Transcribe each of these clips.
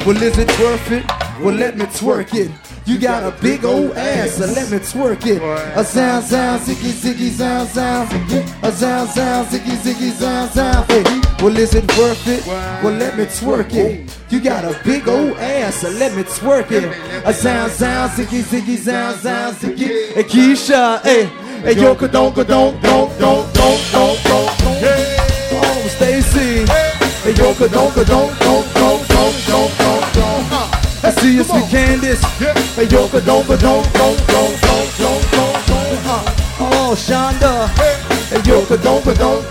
Well, is it worth it? Well, let me twerk it. You got a big old ass, so let me twerk it. A sound, sound, ziggy, ziggy, sound, sound. A sound, sound, ziggy, ziggy, sound, sound. Hey, well, is it worth it? Well, let me twerk it. You got a big old ass, so let me twerk it. A sound, sound, ziggy, ziggy, sound, sound, ziggy. Hey, Keisha, hey, hey, yo, don't, don't. Oh, Stacy, hey, yo, don't. I see you, sweet Candace. Hey, yo, don't. Oh, Shonda. Hey, yo, don't.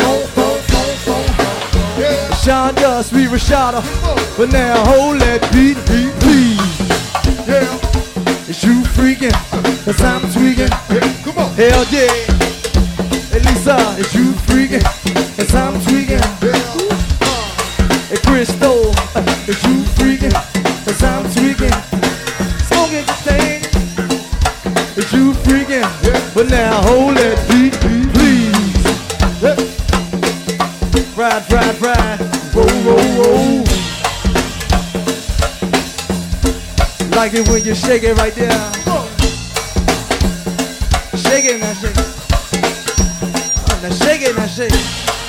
Shonda, sweet Rashada. But now hold that beat, please. Yeah. Is you freaking? Cause I'm tweaking. Come on. Hell yeah. Hey, Lisa, is you freaking? Cause I'm tweaking. Hey, Crystal, is you freaking? Cause I'm tweaking. Smoking the thing. Is you freaking? But now hold that beat, please. Ride. Roll. Like it when you shake it right there. Shake it, now shake it. Now shake it, now shake it.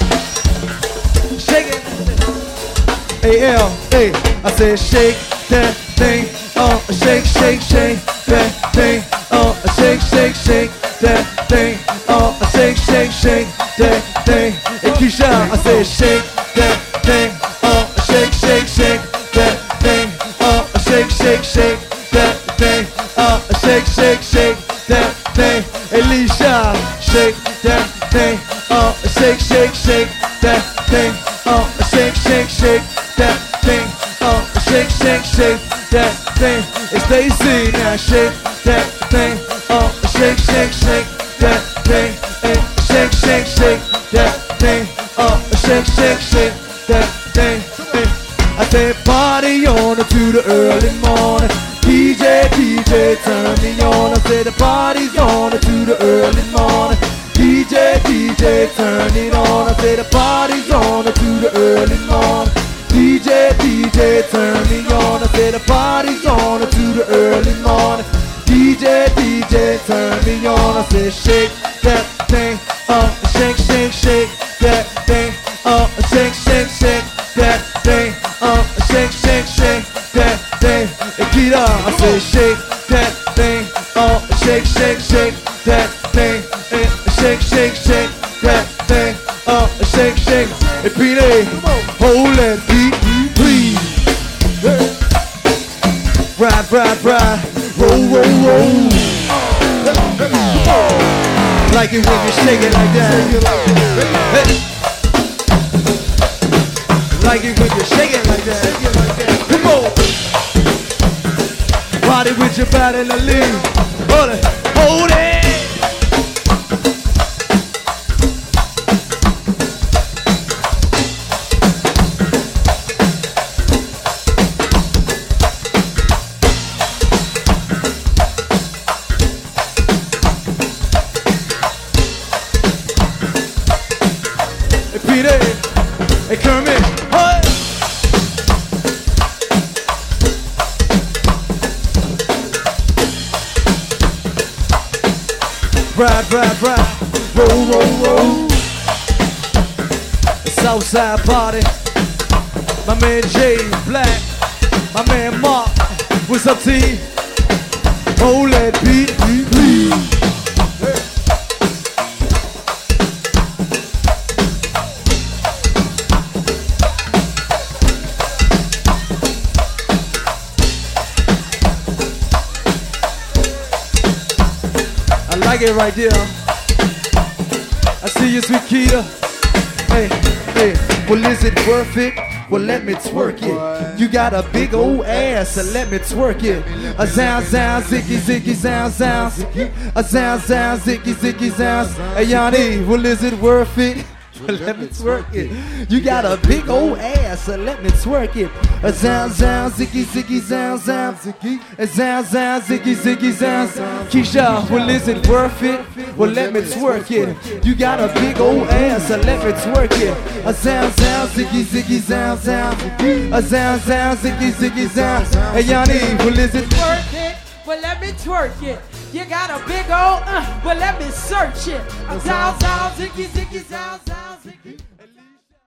Shake it, now shake it. A-L, hey, I said shake that thing. Shake that thing. Shake that thing. Shake that thing. Hey, Keisha, I said shake that thing. Shake that thing. Shake that thing. Shake that thing. Alicia, shake that thing. Shake that thing. Shake that thing. Shake that thing. It's Stacy now, shake that thing. Shake that thing. Shake that thing. Shake that thing. I said party on to the early morning. DJ, turn me on. I said the party's on to the early morning. DJ, turn it on. I said the party's on to the early morning. DJ, turn me on. I said the party's on to the early morning. DJ, turn me on. I said shake that thing. Shake that thing. Shake that thing. Shake that thing. Akita, I said shake that thing. Shake that thing. Shake that thing. Shake. Hey, Pete, hold that beat, please. Ride. Roll. Like it when you shake it like that. Hey. Like it when you shake it like that. Come on. Party with your body in the lead. Hold it. Hey, Kermit, hey! Ride, roll. Southside party. My man Jay Black, my man Mark. What's up, T? Hold that beat, please. I like it right there. I see you, sweet Keita. Hey, well, is it worth it? Well, let me twerk it. You got a big old ass, so let me twerk it. A sound, ziggy, sound. A sound, ziggy, sound. Hey, Yanni, well, is it worth it? Well, let me twerk it. You got a big old ass, so let me twerk it. A sound, ziggy, sound. A sound, ziggy, sound. Keisha, well, is it worth it? well let me twerk it. You got a big old ass, so let me twerk it. A sound, sound, ziggy, ziggy, sound, sound. A sound, sound, ziggy, ziggy, sound. Hey, Yanni, well is it twerk it? Well let me twerk it. You got a big old, well let me search it. A sound, sound, ziggy, ziggy, sound, sound, ziggy.